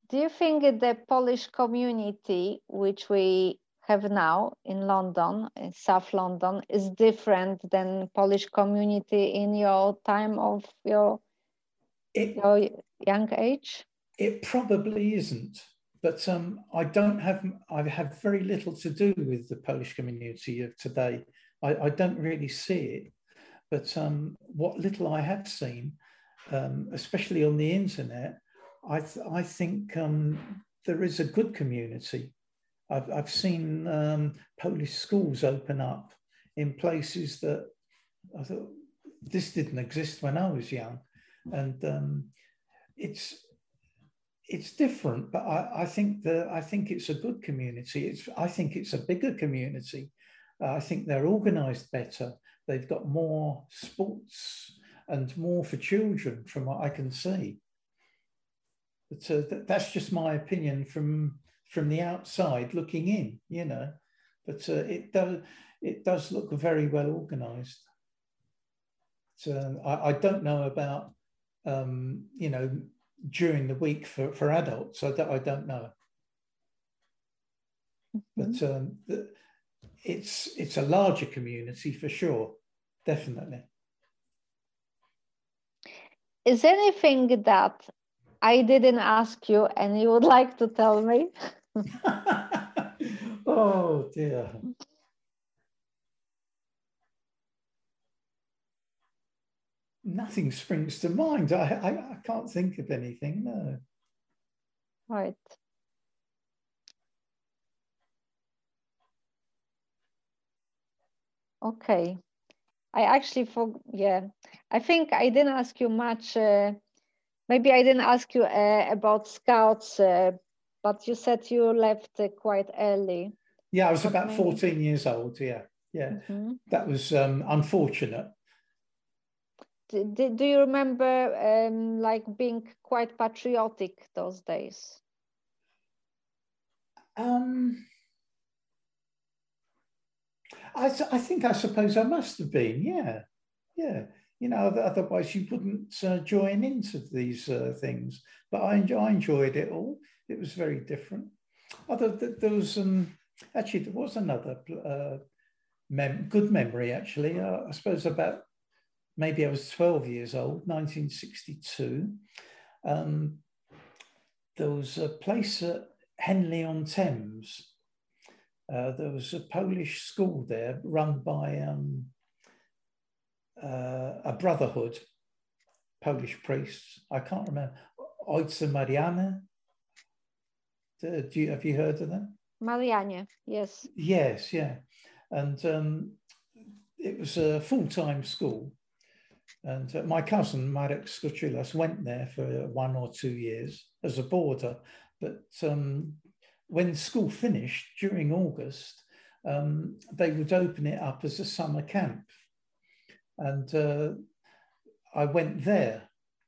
Do you think the Polish community, which we have now in London, in South London, is different than Polish community in your time of your young age? It probably isn't, but I have very little to do with the Polish community of today. I don't really see it, but what little I have seen, especially on the internet, I think there is a good community. I've seen Polish schools open up in places that I thought this didn't exist when I was young, and it's different. But I think it's a good community. I think it's a bigger community. I think they're organised better. They've got more sports and more for children, from what I can see. But that's just my opinion from the outside looking in, you know. But it does look very well organised. I don't know about you know, during the week for adults. I don't know. Mm-hmm. But it's a larger community for sure, definitely. Is there anything that I didn't ask you and you would like to tell me? Oh dear. Nothing springs to mind. I can't think of anything, no. Right. Okay. I think I didn't ask you much. Maybe I didn't ask you about Scouts, but you said you left quite early. Yeah, I was about 14 years old, yeah. Mm-hmm. That was unfortunate. Do you remember like being quite patriotic those days? I suppose I must have been, yeah. You know, otherwise you wouldn't join into these things. But I enjoyed it all. It was very different. There was actually there was another good memory actually. I suppose about maybe I was 12 years old, 1962. There was a place at Henley-on-Thames. There was a Polish school there run by a brotherhood, Polish priests. I can't remember. Ojca Mariana. Have you heard of them? Marianie, yes. Yes, yeah. And it was a full-time school. And my cousin, Marek Skuchilas, went there for 1 or 2 years as a boarder. But when school finished during August, they would open it up as a summer camp. And I went there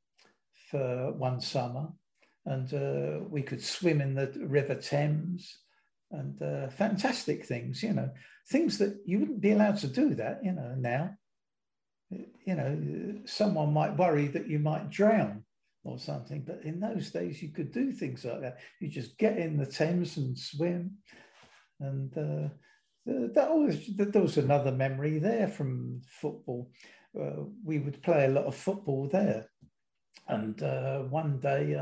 for one summer, and we could swim in the River Thames, and fantastic things, you know, things that you wouldn't be allowed to do that, you know, now. You know, someone might worry that you might drown or something, but in those days you could do things like that. You just get in the Thames and swim. And there was another memory there from football. We would play a lot of football there. And one day,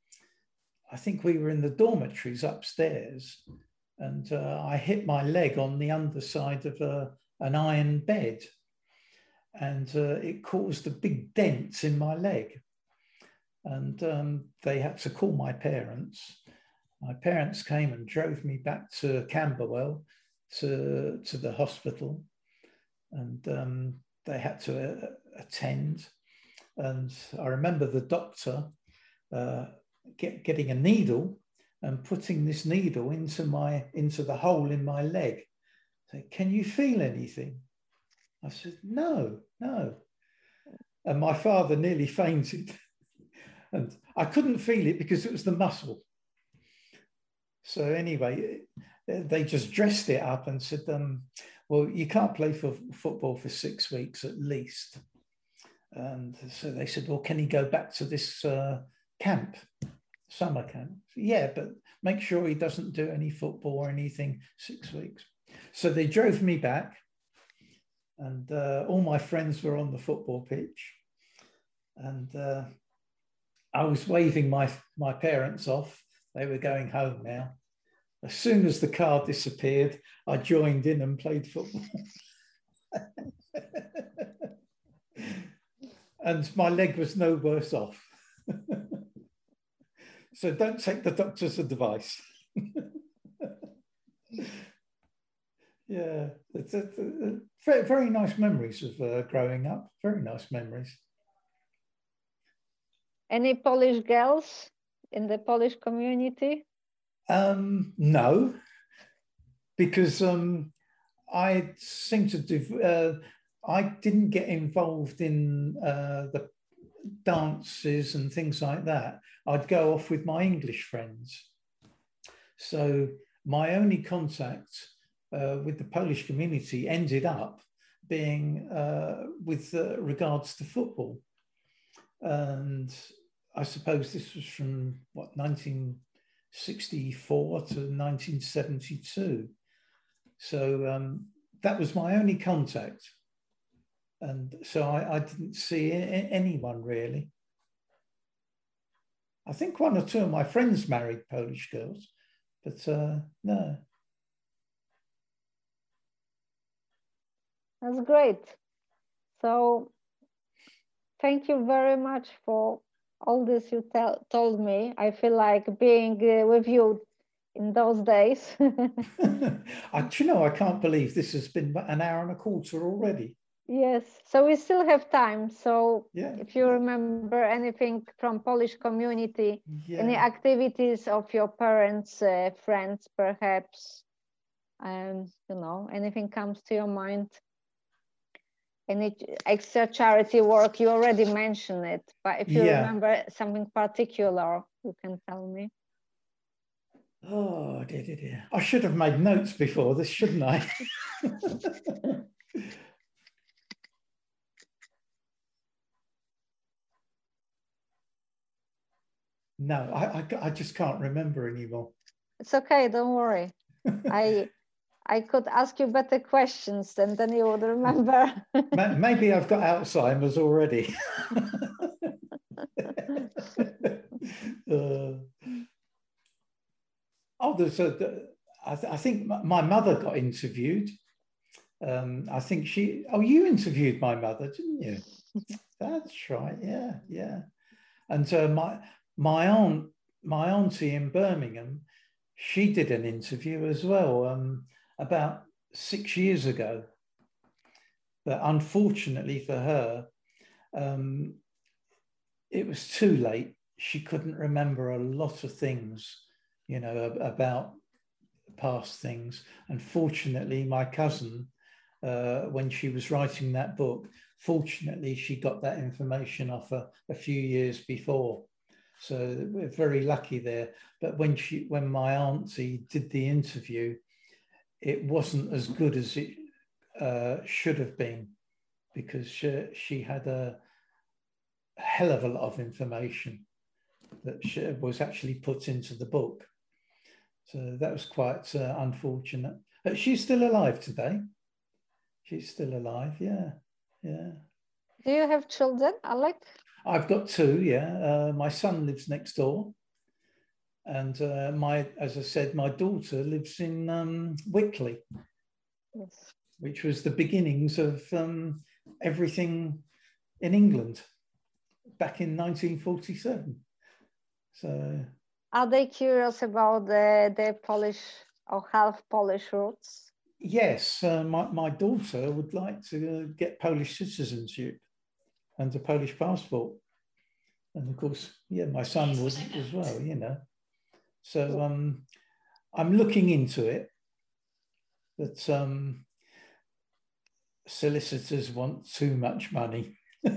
I think we were in the dormitories upstairs, and I hit my leg on the underside of an iron bed. And it caused a big dent in my leg. And they had to call my parents. My parents came and drove me back to Camberwell to the hospital. And they had to attend. And I remember the doctor getting a needle and putting this needle into the hole in my leg. So, can you feel anything? I said, no. And my father nearly fainted. And I couldn't feel it because it was the muscle. So anyway, they just dressed it up and said, well, you can't play for football for 6 weeks at least. And so they said, well, can he go back to this camp? summer camp. Yeah, but make sure he doesn't do any football or anything 6 weeks. So they drove me back, and all my friends were on the football pitch, and I was waving my parents off. They were going home now. As soon as the car disappeared, I joined in and played football. And my leg was no worse off. So don't take the doctor's advice. Yeah, it's very, very nice memories of growing up. Very nice memories. Any Polish girls in the Polish community? No, because I seem to do. I didn't get involved in the dances and things like that. I'd go off with my English friends. So my only contact with the Polish community ended up being with regards to football. And I suppose this was from, what, 1964 to 1972. So that was my only contact. And so I didn't see anyone really. I think one or two of my friends married Polish girls, but no. That's great. So thank you very much for all this you told me. I feel like being with you in those days. I can't believe this has been an hour and a quarter already. Yes, so we still have time. So yeah, if you remember anything from Polish community, any yeah. activities of your parents, friends, perhaps, anything comes to your mind, any extra charity work, you already mentioned it, but if you remember something particular, you can tell me. Oh, dear. I should have made notes before this, shouldn't I? No, I just can't remember anymore. It's okay, don't worry. I could ask you better questions and then you would remember. Maybe I've got Alzheimer's already. I think my mother got interviewed. I think you interviewed my mother, didn't you? That's right, yeah. And my auntie in Birmingham, she did an interview as well about 6 years ago. But unfortunately for her, it was too late. She couldn't remember a lot of things, about past things. Unfortunately, my cousin, when she was writing that book, fortunately, she got that information off a few years before. So we're very lucky there. But when my auntie did the interview, it wasn't as good as it should have been, because she had a hell of a lot of information that was actually put into the book. So that was quite unfortunate. But she's still alive today. She's still alive, yeah. Do you have children, Alec? I've got two, yeah. My son lives next door. And as I said, my daughter lives in Wickley. Yes. Which was the beginnings of everything in England back in 1947. So, are they curious about the Polish or half Polish roots? Yes, my daughter would like to get Polish citizenship and a Polish passport, and of course, my son would as well. So I'm looking into it, but solicitors want too much money.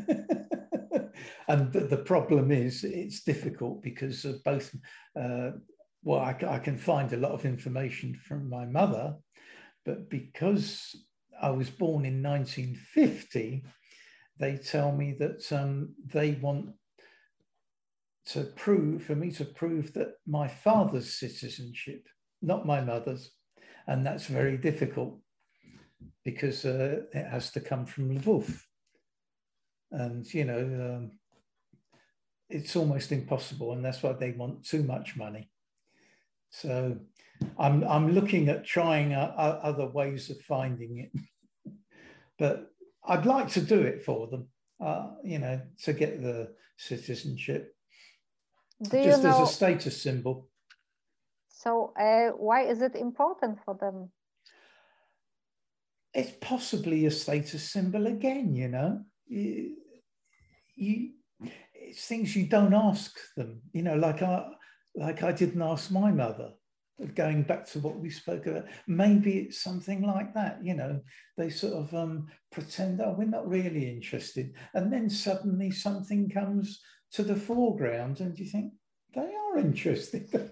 And the problem is it's difficult because of both, I can find a lot of information from my mother, but because I was born in 1950, they tell me that they want for me to prove that my father's citizenship, not my mother's, and that's very difficult because it has to come from Lvov, and it's almost impossible, and that's why they want too much money. So I'm looking at trying other ways of finding it, but I'd like to do it for them, to get the citizenship, just as a status symbol. So why is it important for them? It's possibly a status symbol again, it's things you don't ask them, like I didn't ask my mother. Going back to what we spoke about, maybe it's something like that. They sort of pretend, oh, we're not really interested, and then suddenly something comes to the foreground, and you think they are interested.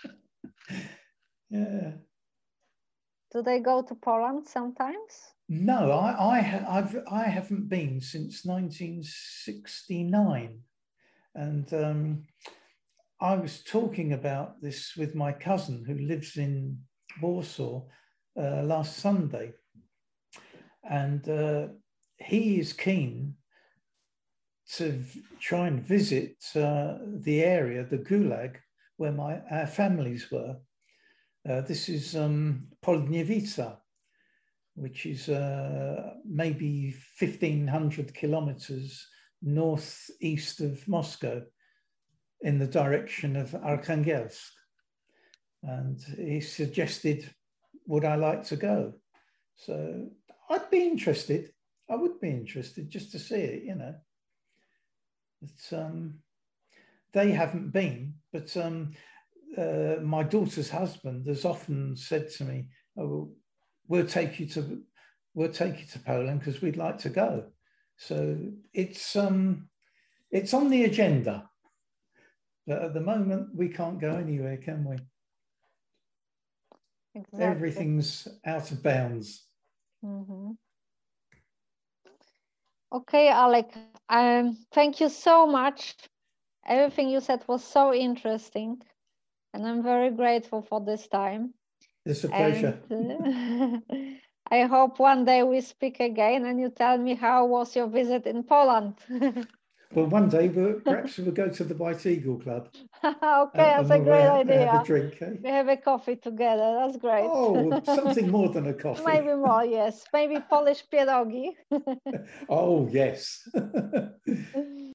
Yeah. Do they go to Poland sometimes? No, I haven't been since 1969, and I was talking about this with my cousin who lives in Warsaw last Sunday, and he is keen to try and visit the area, the Gulag, where our families were. This is Poldniewica, which is maybe 1,500 kilometers northeast of Moscow, in the direction of Arkhangelsk. And he suggested, would I like to go? So I'd be interested. I would be interested just to see it, It's, they haven't been, but my daughter's husband has often said to me, oh, we'll take you to Poland because we'd like to go. So it's on the agenda. But at the moment, we can't go anywhere, can we? Exactly. Everything's out of bounds. Mm-hmm. Okay, Alek, thank you so much. Everything you said was so interesting, and I'm very grateful for this time. It's a pleasure. I hope one day we speak again and you tell me how was your visit in Poland. Well, one day perhaps we'll go to the White Eagle Club. Okay, that's a great idea. Have a drink. Eh? We have a coffee together. That's great. Oh, something more than a coffee. Maybe more, yes. Maybe Polish pierogi. Oh, yes.